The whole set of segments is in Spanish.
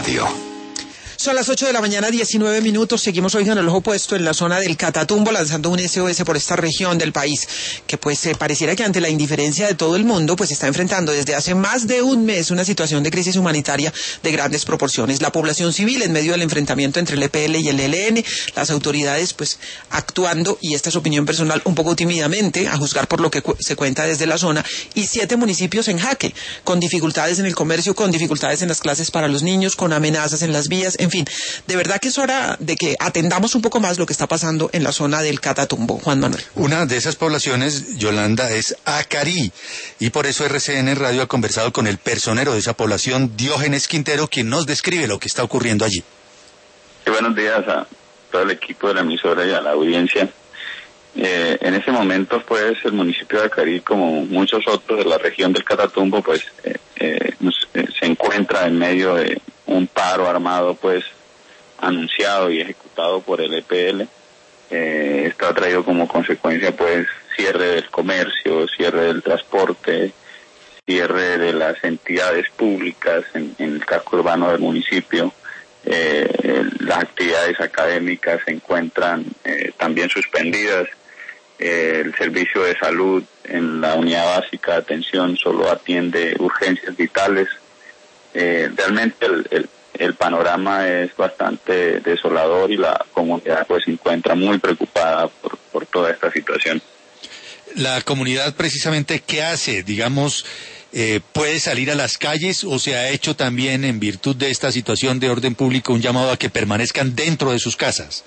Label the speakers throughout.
Speaker 1: Radio.
Speaker 2: Son las 8 de la mañana, 19 minutos. Seguimos hoy en el ojo puesto en la zona del Catatumbo, lanzando un SOS por esta región del país, que pareciera que ante la indiferencia de todo el mundo, está enfrentando desde hace más de un mes una situación de crisis humanitaria de grandes proporciones. La población civil en medio del enfrentamiento entre el EPL y el ELN, las autoridades actuando, y esta es opinión personal, un poco tímidamente, a juzgar por lo que se cuenta desde la zona, y 7 municipios en jaque, con dificultades en el comercio, con dificultades en las clases para los niños, con amenazas en las vías. En fin, de verdad que es hora de que atendamos un poco más lo que está pasando en la zona del Catatumbo. Juan Manuel.
Speaker 3: Una de esas poblaciones, Yolanda, es Acarí, y por eso RCN Radio ha conversado con el personero de esa población, Diógenes Quintero, quien nos describe lo que está ocurriendo allí.
Speaker 4: Sí, buenos días a todo el equipo de la emisora y a la audiencia. En ese momento, el municipio de Acarí, como muchos otros de la región del Catatumbo, se encuentra en medio de un paro armado, anunciado y ejecutado por el EPL. Esto ha traído como consecuencia, cierre del comercio, cierre del transporte, cierre de las entidades públicas en el casco urbano del municipio. Las actividades académicas se encuentran también suspendidas. El servicio de salud en la unidad básica de atención solo atiende urgencias vitales. Realmente el panorama es bastante desolador y la comunidad se encuentra muy preocupada por toda esta situación.
Speaker 3: La comunidad precisamente, ¿qué hace? Digamos, ¿puede salir a las calles o se ha hecho también en virtud de esta situación de orden público un llamado a que permanezcan dentro de sus casas?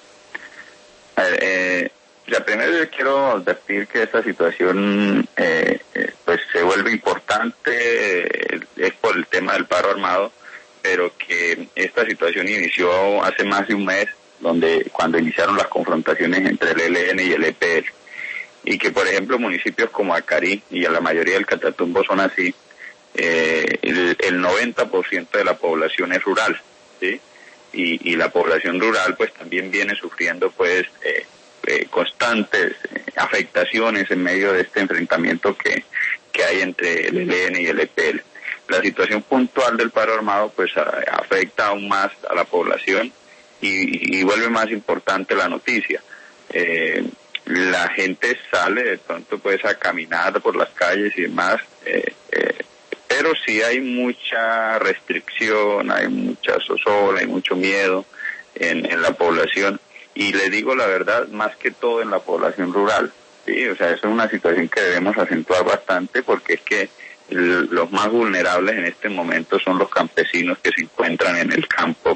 Speaker 4: Primero yo quiero advertir que esta situación se vuelve importante, es por el tema del paro armado, pero que esta situación inició hace más de un mes, cuando iniciaron las confrontaciones entre el ELN y el EPL, y que por ejemplo municipios como Acarí y a la mayoría del Catatumbo son así, el 90% de la población es rural, ¿sí? Y la población rural también viene sufriendo constantes afectaciones en medio de este enfrentamiento que hay entre el ELN y el EPL. La situación puntual del paro armado afecta aún más a la población y vuelve más importante la noticia. La gente sale de pronto a caminar por las calles y demás, pero sí hay mucha restricción, hay mucha zozobra, hay mucho miedo en la población. Y le digo la verdad, más que todo en la población rural, ¿sí? Eso es una situación que debemos acentuar bastante, porque es que los más vulnerables en este momento son los campesinos que se encuentran en el campo,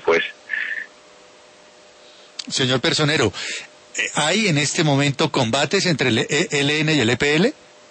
Speaker 3: Señor personero, ¿hay en este momento combates entre el ELN y el EPL?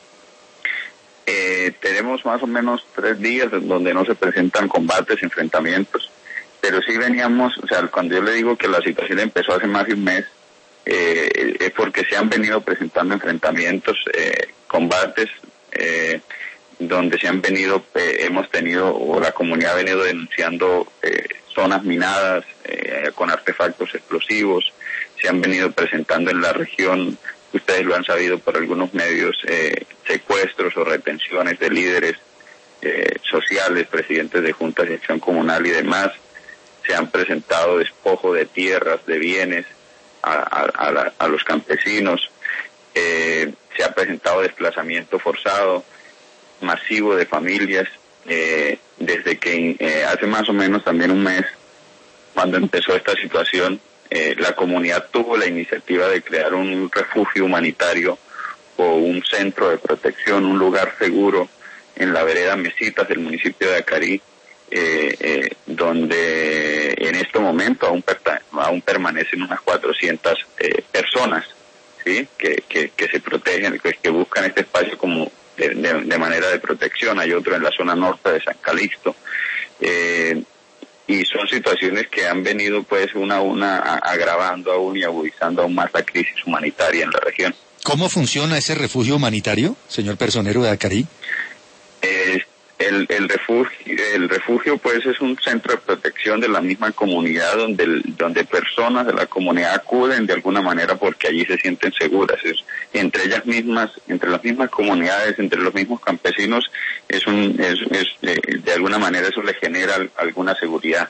Speaker 4: Tenemos más o menos 3 días en donde no se presentan combates, enfrentamientos. Pero sí veníamos, cuando yo le digo que la situación empezó hace más de un mes, es porque se han venido presentando enfrentamientos, combates, donde hemos tenido, o la comunidad ha venido denunciando zonas minadas con artefactos explosivos. Se han venido presentando en la región, ustedes lo han sabido por algunos medios, secuestros o retenciones de líderes sociales, presidentes de juntas de acción comunal y demás. Se han presentado despojo de tierras, de bienes a los campesinos. Se ha presentado desplazamiento forzado, masivo de familias, desde que hace más o menos también un mes, cuando empezó esta situación, la comunidad tuvo la iniciativa de crear un refugio humanitario o un centro de protección, un lugar seguro en la vereda Mesitas del municipio de Acarí, donde en este momento aún permanecen unas 400 personas, ¿sí? que se protegen, que buscan este espacio como de manera de protección. Hay otro en la zona norte de San Calixto, y son situaciones que han venido una a una agravando aún y agudizando aún más la crisis humanitaria en la región.
Speaker 3: ¿Cómo funciona ese refugio humanitario, señor personero de Acarí?
Speaker 4: el refugio pues es un centro de protección de la misma comunidad donde personas de la comunidad acuden de alguna manera porque allí se sienten seguras. Entre las mismas comunidades, entre los mismos campesinos, de alguna manera eso le genera alguna seguridad.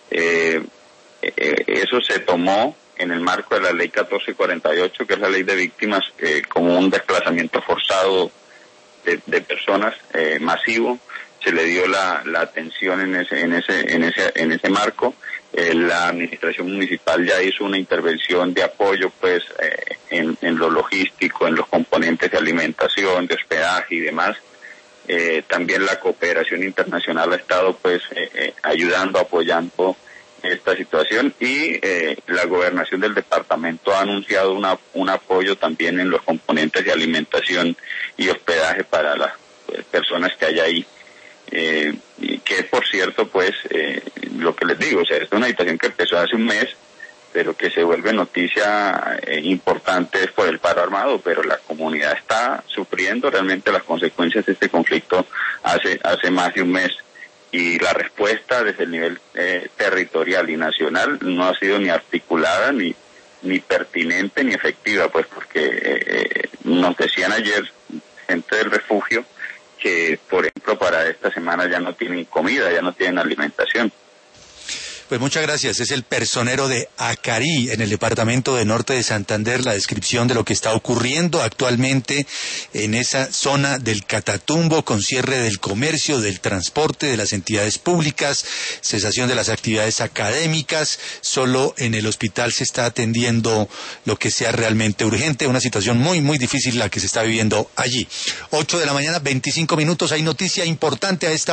Speaker 4: Eso se tomó en el marco de la ley 1448, que es la ley de víctimas, como un desplazamiento forzado de personas masivo. Se le dio la atención en ese marco. La administración municipal ya hizo una intervención de apoyo pues en lo logístico, en los componentes de alimentación, de hospedaje y demás. También la cooperación internacional ha estado pues ayudando, apoyando esta situación, y la gobernación del departamento ha anunciado un apoyo también en los componentes de alimentación y hospedaje para las personas que hay ahí. Que por cierto pues lo que les digo, o sea, es una situación que empezó hace un mes, pero que se vuelve noticia importante por el paro armado, pero la comunidad está sufriendo realmente las consecuencias de este conflicto hace más de un mes, y la respuesta desde el nivel territorial y nacional no ha sido ni articulada, ni pertinente, ni efectiva, pues porque nos decían ayer gente del refugio que, por ejemplo, para esta semana ya no tienen comida, ya no tienen alimentación.
Speaker 3: Pues muchas gracias. Es el personero de Acarí, en el departamento de Norte de Santander, la descripción de lo que está ocurriendo actualmente en esa zona del Catatumbo, con cierre del comercio, del transporte, de las entidades públicas, cesación de las actividades académicas. Solo en el hospital se está atendiendo lo que sea realmente urgente. Una situación muy, muy difícil la que se está viviendo allí. 8 de la mañana, 25 minutos. Hay noticia importante a esta